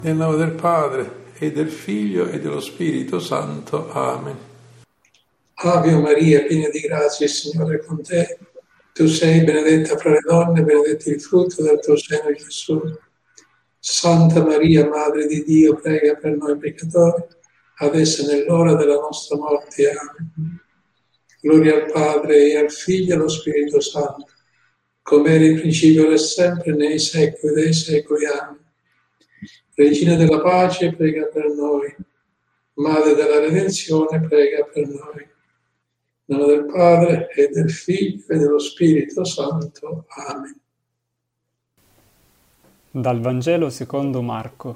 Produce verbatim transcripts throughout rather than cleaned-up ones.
Nel nome del Padre, e del Figlio, e dello Spirito Santo. Amen. Ave Maria, piena di grazia, il Signore è con te. Tu sei benedetta fra le donne, benedetto il frutto del tuo seno, Gesù. Santa Maria, Madre di Dio, prega per noi peccatori, adesso è nell'ora della nostra morte. Amen. Gloria al Padre, e al Figlio, e allo Spirito Santo, come era in principio, ora e sempre, nei secoli dei secoli. Amen. Regina della pace, prega per noi. Madre della redenzione, prega per noi. Nel nome del Padre, e del Figlio, e dello Spirito Santo. Amen. Dal Vangelo secondo Marco.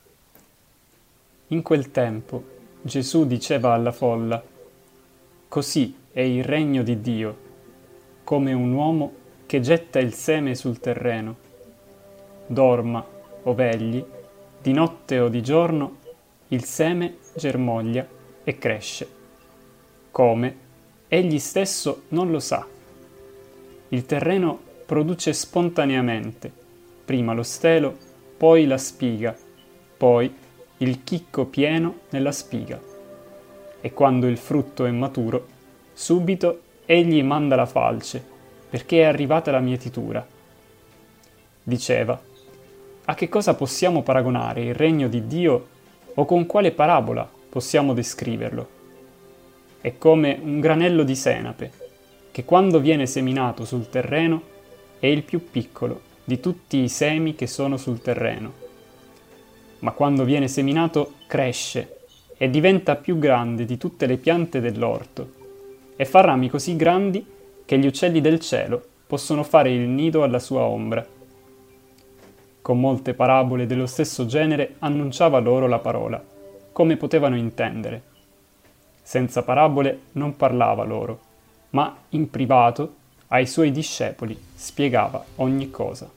In quel tempo Gesù diceva alla folla: «Così è il regno di Dio, come un uomo che getta il seme sul terreno. Dorma o vegli, di notte o di giorno, il seme germoglia e cresce. Come? Egli stesso non lo sa. Il terreno produce spontaneamente, prima lo stelo, poi la spiga, poi il chicco pieno nella spiga. E quando il frutto è maturo, subito egli manda la falce, perché è arrivata la mietitura». Diceva: «A che cosa possiamo paragonare il regno di Dio, o con quale parabola possiamo descriverlo? È come un granello di senape, che quando viene seminato sul terreno è il più piccolo di tutti i semi che sono sul terreno. Ma quando viene seminato cresce e diventa più grande di tutte le piante dell'orto, e fa rami così grandi che gli uccelli del cielo possono fare il nido alla sua ombra». Con molte parabole dello stesso genere annunciava loro la parola, come potevano intendere. Senza parabole non parlava loro, ma in privato ai suoi discepoli spiegava ogni cosa.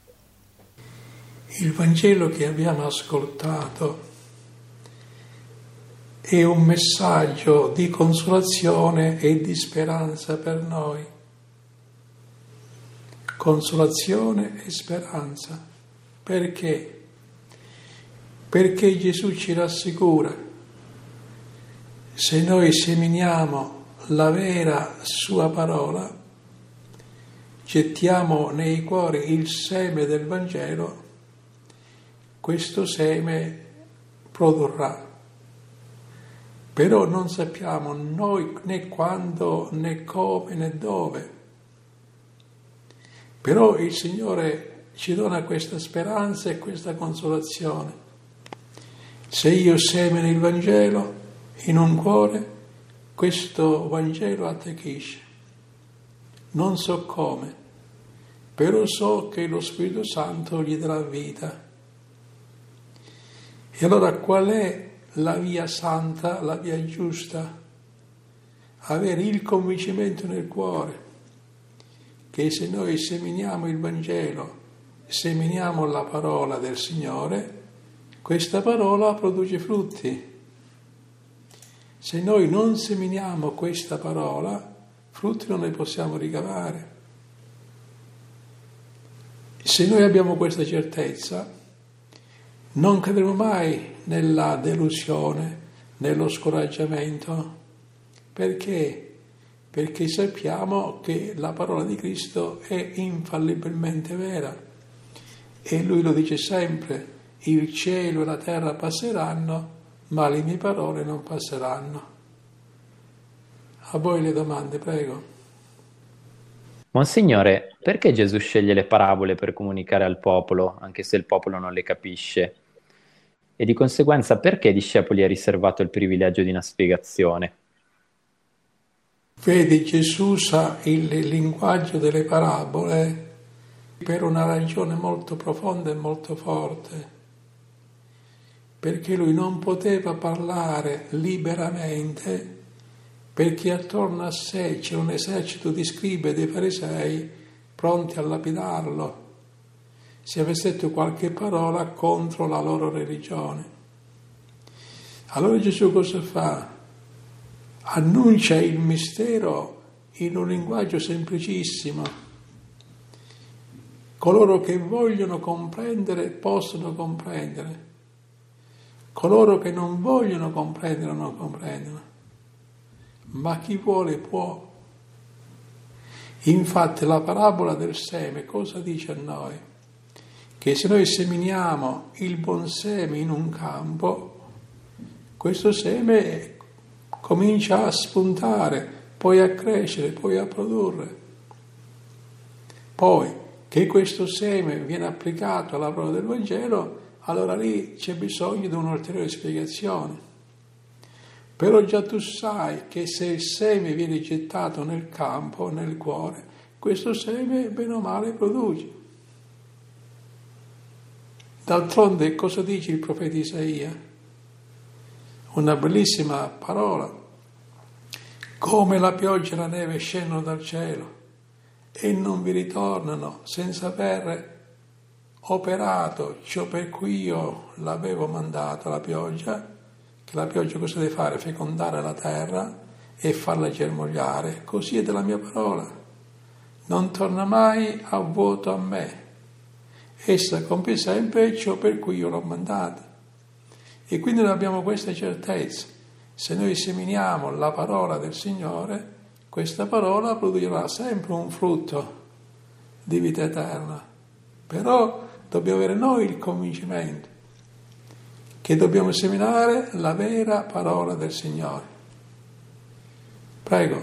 Il Vangelo che abbiamo ascoltato è un messaggio di consolazione e di speranza per noi. Consolazione e speranza. Perché? Perché Gesù ci rassicura: se noi seminiamo la vera sua parola, gettiamo nei cuori il seme del Vangelo, questo seme produrrà. Però non sappiamo noi né quando, né come, né dove. Però il Signore ci dona questa speranza e questa consolazione. Se io semino il Vangelo in un cuore, questo Vangelo attecchisce. Non so come, però so che lo Spirito Santo gli darà vita. E allora qual è la via santa, la via giusta? Avere il convincimento nel cuore che se noi seminiamo il Vangelo, seminiamo la parola del Signore, questa parola produce frutti. Se noi non seminiamo questa parola, frutti non ne possiamo ricavare. Se noi abbiamo questa certezza, non cadremo mai nella delusione, nello scoraggiamento. Perché? Perché sappiamo che la parola di Cristo è infallibilmente vera. E Lui lo dice sempre: il cielo e la terra passeranno, ma le mie parole non passeranno. A voi le domande, prego. Monsignore, perché Gesù sceglie le parabole per comunicare al popolo, anche se il popolo non le capisce? E di conseguenza perché ai discepoli è riservato il privilegio di una spiegazione? Vedi, Gesù sa il linguaggio delle parabole per una ragione molto profonda e molto forte, perché lui non poteva parlare liberamente, perché attorno a sé c'è un esercito di scribi e dei farisei pronti a lapidarlo se avesse detto qualche parola contro la loro religione. Allora Gesù cosa fa? Annuncia il mistero in un linguaggio semplicissimo. Coloro che vogliono comprendere possono comprendere. Coloro che non vogliono comprendere non comprendono, ma chi vuole può. Infatti la parabola del seme cosa dice a noi? Che se noi seminiamo il buon seme in un campo, questo seme comincia a spuntare, poi a crescere, poi a produrre. Poi che questo seme viene applicato alla parola del Vangelo, allora lì c'è bisogno di un'ulteriore spiegazione. Però già tu sai che se il seme viene gettato nel campo, nel cuore, questo seme bene o male produce. D'altronde cosa dice il profeta Isaia? Una bellissima parola. Come la pioggia e la neve scendono dal cielo e non vi ritornano senza aver operato ciò per cui io l'avevo mandata, la pioggia, che la pioggia cosa deve fare? Fecondare la terra e farla germogliare. Così è della mia parola. Non torna mai a vuoto a me. Essa compie sempre ciò per cui io l'ho mandata. E quindi noi abbiamo questa certezza. Se noi seminiamo la parola del Signore, questa parola produrrà sempre un frutto di vita eterna. Però dobbiamo avere noi il convincimento che dobbiamo seminare la vera parola del Signore. Prego.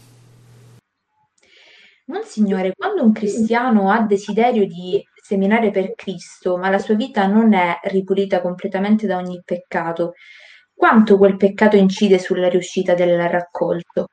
Monsignore, quando un cristiano ha desiderio di seminare per Cristo, ma la sua vita non è ripulita completamente da ogni peccato, quanto quel peccato incide sulla riuscita del raccolto?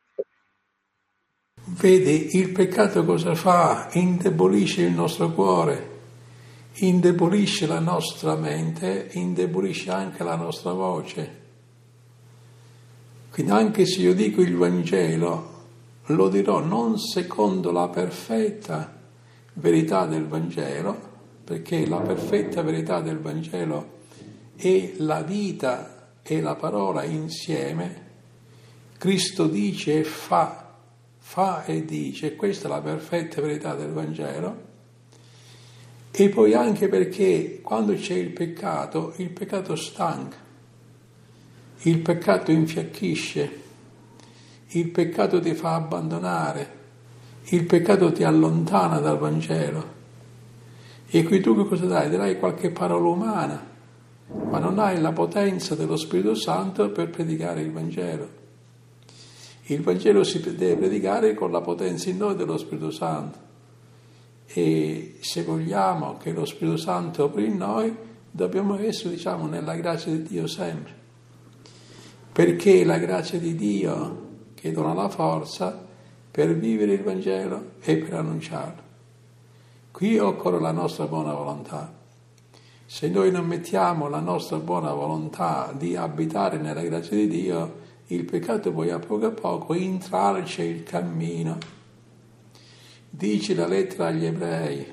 Vedi, il peccato cosa fa? Indebolisce il nostro cuore, indebolisce la nostra mente, indebolisce anche la nostra voce. Quindi anche se io dico il Vangelo, lo dirò non secondo la perfetta verità del Vangelo, perché la perfetta verità del Vangelo è la vita e la parola insieme. Cristo dice e fa, fa e dice, questa è la perfetta verità del Vangelo. E poi anche perché quando c'è il peccato, il peccato stanca, il peccato infiacchisce, il peccato ti fa abbandonare, il peccato ti allontana dal Vangelo. E qui tu che cosa dai? Darai qualche parola umana, ma non hai la potenza dello Spirito Santo per predicare il Vangelo. Il Vangelo si deve predicare con la potenza in noi dello Spirito Santo. E se vogliamo che lo Spirito Santo operi in noi, dobbiamo essere, diciamo, nella grazia di Dio sempre. Perché è la grazia di Dio che dona la forza per vivere il Vangelo e per annunciarlo. Qui occorre la nostra buona volontà. Se noi non mettiamo la nostra buona volontà di abitare nella grazia di Dio, il peccato poi a poco a poco intralcia il cammino. Dice la lettera agli Ebrei: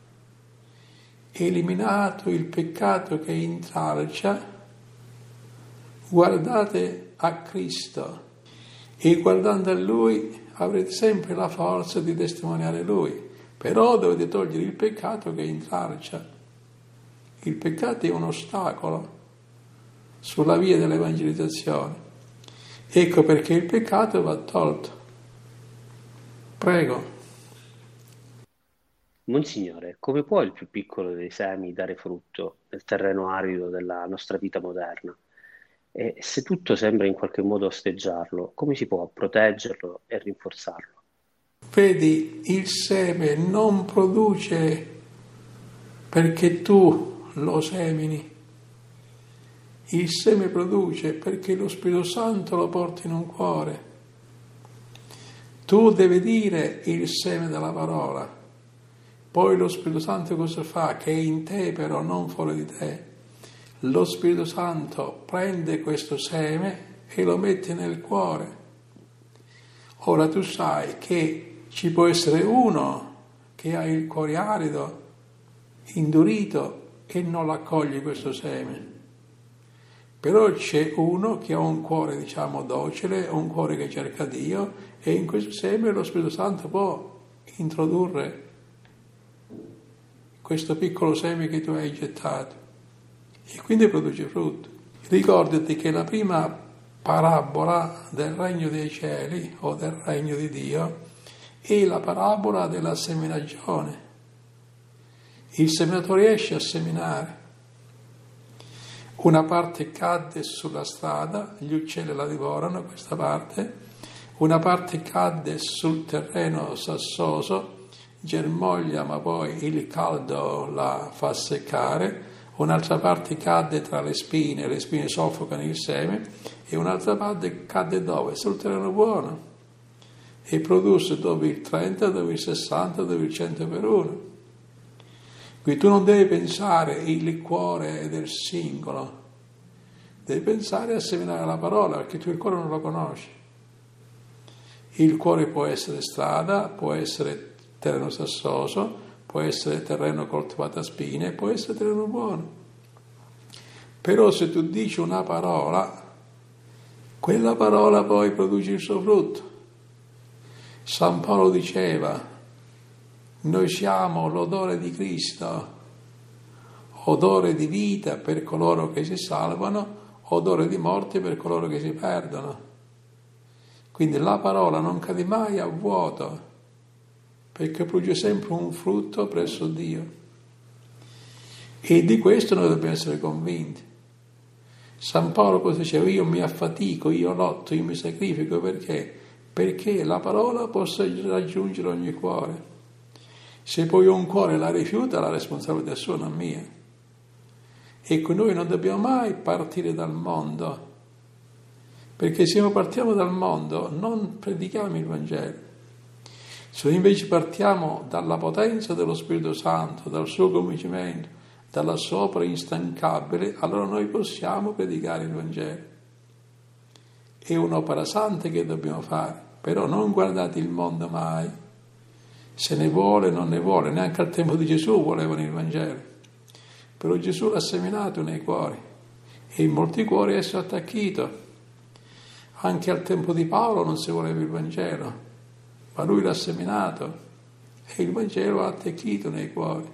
eliminato il peccato che intralcia, guardate a Cristo e guardando a Lui avrete sempre la forza di testimoniare Lui. Però dovete togliere il peccato che intralcia. Il peccato è un ostacolo sulla via dell'evangelizzazione. Ecco perché il peccato va tolto. Prego. Monsignore, come può il più piccolo dei semi dare frutto nel terreno arido della nostra vita moderna? E se tutto sembra in qualche modo osteggiarlo, come si può proteggerlo e rinforzarlo? Vedi, il seme non produce perché tu lo semini. Il seme produce perché lo Spirito Santo lo porta in un cuore. Tu devi dire il seme della parola. Poi lo Spirito Santo cosa fa? Che è in te però, non fuori di te. Lo Spirito Santo prende questo seme e lo mette nel cuore. Ora tu sai che ci può essere uno che ha il cuore arido, indurito e non accoglie questo seme. Però c'è uno che ha un cuore, diciamo, docile, un cuore che cerca Dio e in questo seme lo Spirito Santo può introdurre questo piccolo seme che tu hai gettato e quindi produce frutto. Ricordati che la prima parabola del regno dei cieli o del regno di Dio è la parabola della seminagione. Il seminatore esce a seminare. Una parte cadde sulla strada, gli uccelli la divorano, questa parte. Una parte cadde sul terreno sassoso, germoglia ma poi il caldo la fa seccare. Un'altra parte cadde tra le spine, le spine soffocano il seme, e un'altra parte cadde dove? Sul terreno buono, e produsse dove il trenta, dove il sessanta, dove il cento per uno. Quindi tu non devi pensare il cuore del singolo, devi pensare a seminare la parola, perché tu il cuore non lo conosci. Il cuore può essere strada, può essere terreno sassoso, può essere terreno coltivato a spine, può essere terreno buono. Però se tu dici una parola, quella parola poi produce il suo frutto. San Paolo diceva: noi siamo l'odore di Cristo, odore di vita per coloro che si salvano, odore di morte per coloro che si perdono. Quindi la parola non cade mai a vuoto, perché produce sempre un frutto presso Dio. E di questo noi dobbiamo essere convinti. San Paolo cosa diceva? Io mi affatico, io lotto, io mi sacrifico, perché? Perché la parola possa raggiungere ogni cuore. Se poi un cuore la rifiuta, la responsabilità è sua, non mia. Ecco, noi non dobbiamo mai partire dal mondo, perché se noi partiamo dal mondo non predichiamo il Vangelo. Se noi invece partiamo dalla potenza dello Spirito Santo, dal suo convincimento, dalla sua opera instancabile, allora noi possiamo predicare il Vangelo. È un'opera santa che dobbiamo fare, però non guardate il mondo mai. Se ne vuole, non ne vuole, neanche al tempo di Gesù volevano il Vangelo. Però Gesù l'ha seminato nei cuori e in molti cuori esso è attecchito. Anche al tempo di Paolo non si voleva il Vangelo, ma lui l'ha seminato e il Vangelo ha attecchito nei cuori.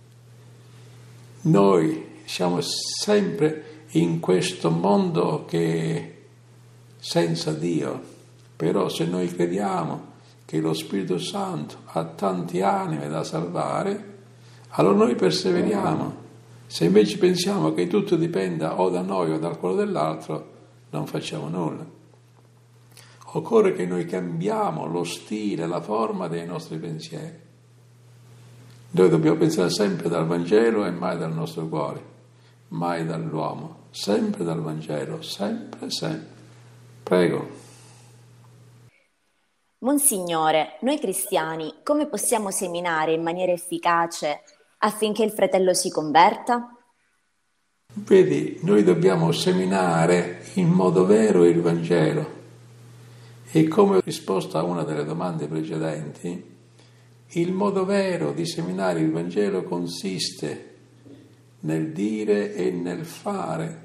Noi siamo sempre in questo mondo che è senza Dio, però se noi crediamo che lo Spirito Santo ha tante anime da salvare, allora noi perseveriamo. Se invece pensiamo che tutto dipenda o da noi o dal quello dell'altro, non facciamo nulla. Occorre che noi cambiamo lo stile, la forma dei nostri pensieri. Noi dobbiamo pensare sempre dal Vangelo e mai dal nostro cuore, mai dall'uomo, sempre dal Vangelo, sempre, sempre. Prego. Monsignore, noi cristiani come possiamo seminare in maniera efficace affinché il fratello si converta? Vedi, noi dobbiamo seminare in modo vero il Vangelo. E come ho risposto a una delle domande precedenti, il modo vero di seminare il Vangelo consiste nel dire e nel fare.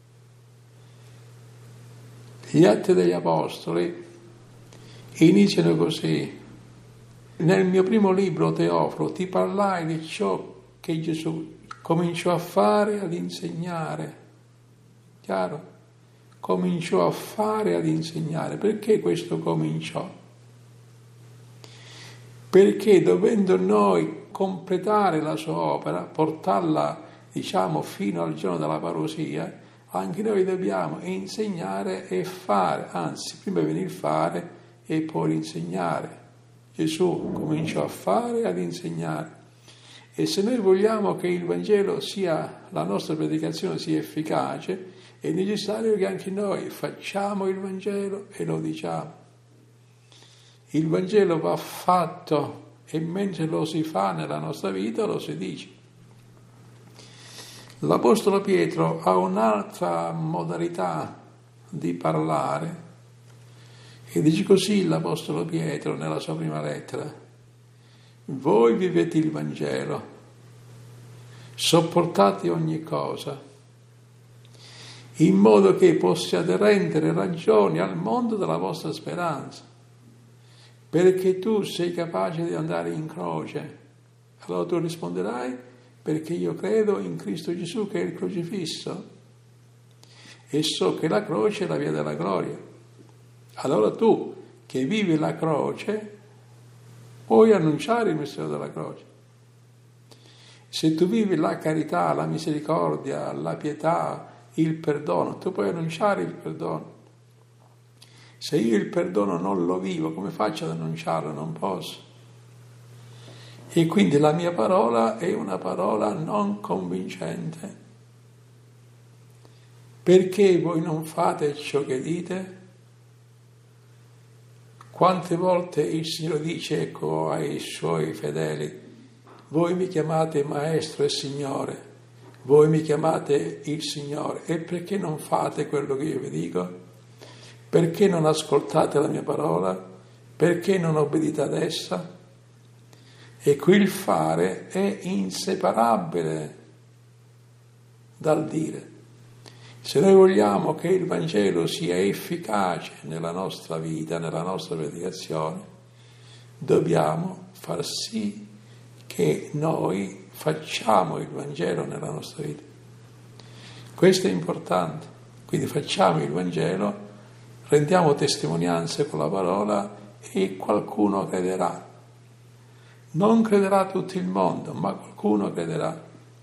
Gli Atti degli Apostoli iniziano così: nel mio primo libro, Teofilo, ti parlai di ciò che Gesù cominciò a fare, ad insegnare. Chiaro? Cominciò a fare, ad insegnare. Perché questo cominciò? Perché dovendo noi completare la sua opera, portarla, diciamo, fino al giorno della parousia, anche noi dobbiamo insegnare e fare, anzi, prima viene il fare e poi l'insegnare. Gesù cominciò a fare e ad insegnare. E se noi vogliamo che il Vangelo sia, la nostra predicazione sia efficace, è necessario che anche noi facciamo il Vangelo e lo diciamo. Il Vangelo va fatto e mentre lo si fa nella nostra vita lo si dice. L'Apostolo Pietro ha un'altra modalità di parlare e dice così l'Apostolo Pietro nella sua prima lettera: voi vivete il Vangelo, sopportate ogni cosa, in modo che possiate rendere ragioni al mondo della vostra speranza, perché tu sei capace di andare in croce. Allora tu risponderai: perché io credo in Cristo Gesù che è il crocifisso. e so che la croce è la via della gloria. Allora tu, che vivi la croce, puoi annunciare il mistero della croce. Se tu vivi la carità, la misericordia, la pietà, il perdono, tu puoi annunciare il perdono. Se io il perdono non lo vivo, come faccio ad annunciarlo? Non posso. E quindi la mia parola è una parola non convincente. Perché voi non fate ciò che dite? Quante volte il Signore dice, ecco, ai Suoi fedeli, voi mi chiamate Maestro e Signore, voi mi chiamate il Signore, e perché non fate quello che io vi dico? Perché non ascoltate la mia parola? Perché non obbedite ad essa? E qui il fare è inseparabile dal dire. Se noi vogliamo che il Vangelo sia efficace nella nostra vita, nella nostra predicazione, dobbiamo far sì che noi facciamo il Vangelo nella nostra vita. Questo è importante. Quindi facciamo il Vangelo, rendiamo testimonianze con la parola e qualcuno crederà. Non crederà tutto il mondo, ma qualcuno crederà.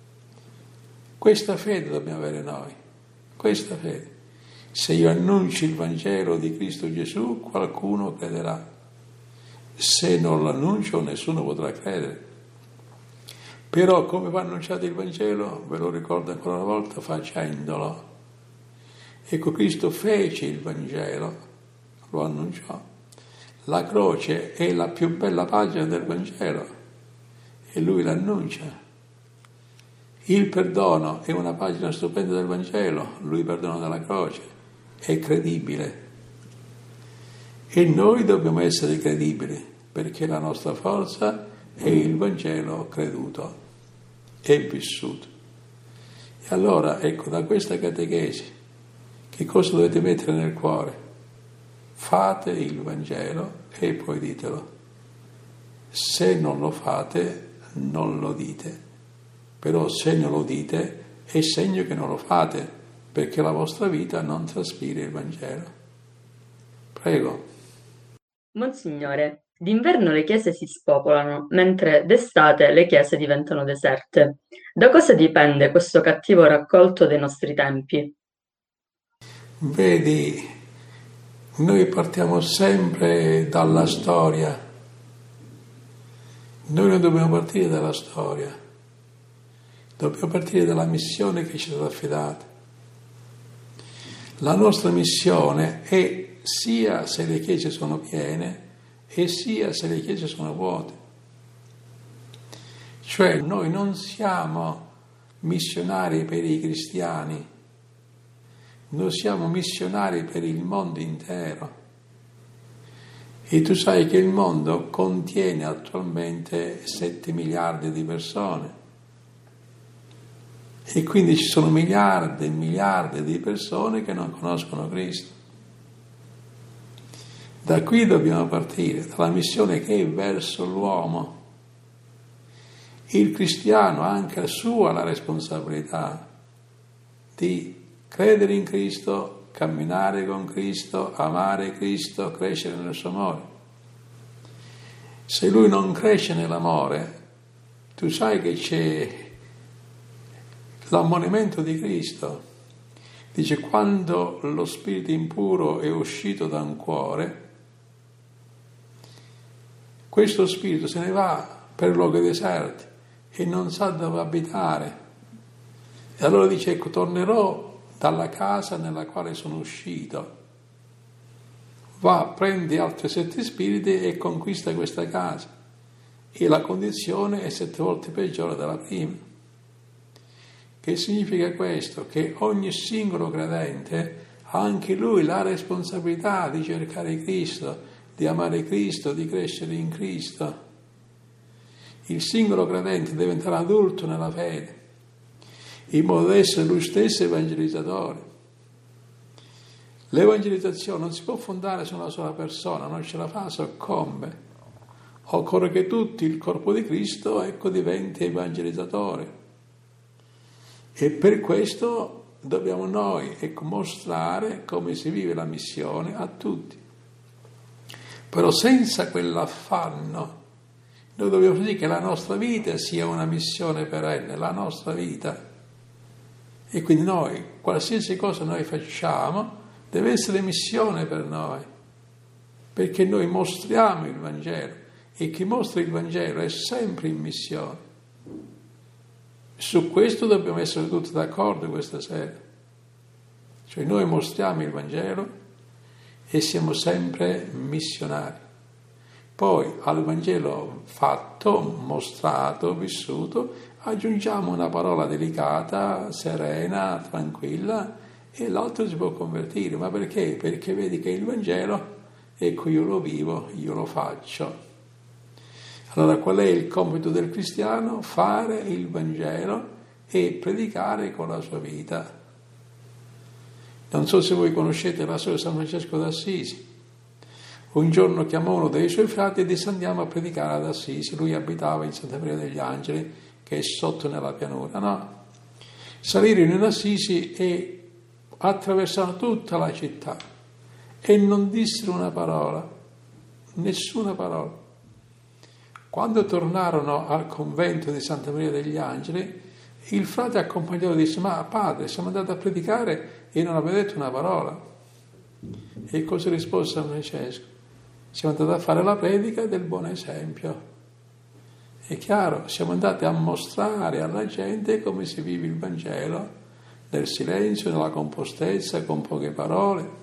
Questa fede dobbiamo avere noi, questa fede. Se io annuncio il Vangelo di Cristo Gesù, qualcuno crederà. Se non lo annuncio, nessuno potrà credere. Però come va annunciato il Vangelo, ve lo ricordo ancora una volta, facendolo. Ecco, Cristo fece il Vangelo, lo annunciò. La croce è la più bella pagina del Vangelo e Lui l'annuncia. Il perdono è una pagina stupenda del Vangelo, Lui perdona dalla croce, è credibile. E noi dobbiamo essere credibili, perché la nostra forza è il Vangelo creduto e vissuto. E allora, ecco, da questa catechesi, che cosa dovete mettere nel cuore? Fate il Vangelo e poi ditelo. Se non lo fate, non lo dite. Però se non lo dite, è segno che non lo fate, perché la vostra vita non traspira il Vangelo. Prego. Monsignore, d'inverno le chiese si spopolano, mentre d'estate le chiese diventano deserte. Da cosa dipende questo cattivo raccolto dei nostri tempi? Vedi, noi partiamo sempre dalla storia. Noi non dobbiamo partire dalla storia, dobbiamo partire dalla missione che ci è stata affidata. La nostra missione è sia se le chiese sono piene e sia se le chiese sono vuote. Cioè noi non siamo missionari per i cristiani, noi siamo missionari per il mondo intero. E tu sai che il mondo contiene attualmente sette miliardi di persone. E quindi ci sono miliardi e miliardi di persone che non conoscono Cristo. Da qui dobbiamo partire, dalla missione che è verso l'uomo. Il cristiano ha anche la sua la responsabilità di credere in Cristo, camminare con Cristo, amare Cristo, crescere nel suo amore. Se lui non cresce nell'amore, tu sai che c'è l'ammonimento di Cristo. Dice, quando lo spirito impuro è uscito da un cuore, questo spirito se ne va per luoghi deserti e non sa dove abitare. E allora dice, ecco, tornerò dalla casa nella quale sono uscito. Va, prendi altri sette spiriti e conquista questa casa. E la condizione è sette volte peggiore della prima. Che significa questo? Che ogni singolo credente ha anche lui la responsabilità di cercare Cristo, di amare Cristo, di crescere in Cristo. Il singolo credente deve diventare adulto nella fede, in modo da essere lui stesso evangelizzatore. L'evangelizzazione non si può fondare su una sola persona, non ce la fa, soccombe. Occorre che tutti il corpo di Cristo, ecco, diventi evangelizzatore. E per questo dobbiamo noi ecco, mostrare come si vive la missione a tutti. Però senza quell'affanno, noi dobbiamo far sì che la nostra vita sia una missione perenne, la nostra vita. E quindi noi, qualsiasi cosa noi facciamo, deve essere missione per noi, perché noi mostriamo il Vangelo e chi mostra il Vangelo è sempre in missione. Su questo dobbiamo essere tutti d'accordo questa sera. Cioè noi mostriamo il Vangelo e siamo sempre missionari. Poi al Vangelo fatto, mostrato, vissuto, aggiungiamo una parola delicata, serena, tranquilla, e l'altro si può convertire. Ma perché? Perché vedi che il Vangelo, ecco, io lo vivo, io lo faccio. Allora qual è il compito del cristiano? Fare il Vangelo e predicare con la sua vita. Non so se voi conoscete la storia di San Francesco d'Assisi. Un giorno chiamò uno dei suoi frati e disse andiamo a predicare ad Assisi. Lui abitava in Santa Maria degli Angeli, che è sotto nella pianura, no? Salirono in Assisi e attraversarono tutta la città e non dissero una parola, nessuna parola. Quando tornarono al convento di Santa Maria degli Angeli, il frate accompagnato disse: ma padre, siamo andati a predicare e non avete detto una parola. E cosa rispose San Francesco? Siamo andati a fare la predica del buon esempio. È chiaro, siamo andati a mostrare alla gente come si vive il Vangelo, nel silenzio, nella compostezza, con poche parole.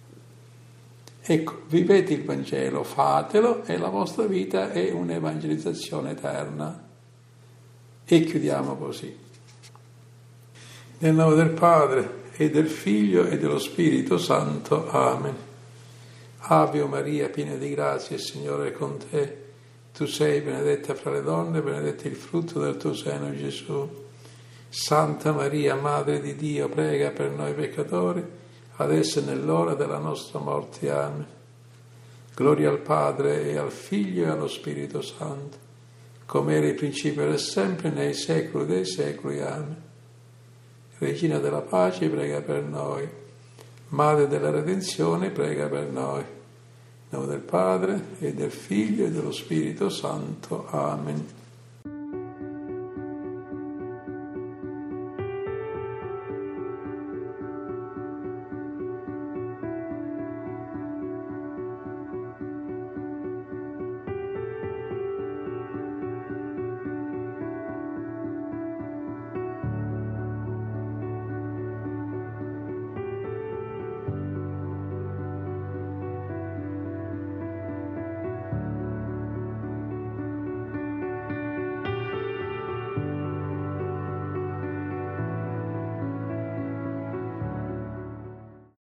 Ecco, vivete il Vangelo, fatelo e la vostra vita è un'evangelizzazione eterna. E chiudiamo così. Nel nome del Padre e del Figlio e dello Spirito Santo. Amen. Ave Maria, piena di grazia, il Signore è con te. Tu sei benedetta fra le donne, benedetto il frutto del tuo seno, Gesù. Santa Maria, Madre di Dio, prega per noi peccatori, adesso e nell'ora della nostra morte. Amen. Gloria al Padre e al Figlio e allo Spirito Santo, come era il principio e sempre, nei secoli dei secoli. Amen. Regina della pace, prega per noi. Madre della redenzione, prega per noi. Nel nome del Padre e del Figlio e dello Spirito Santo. Amen.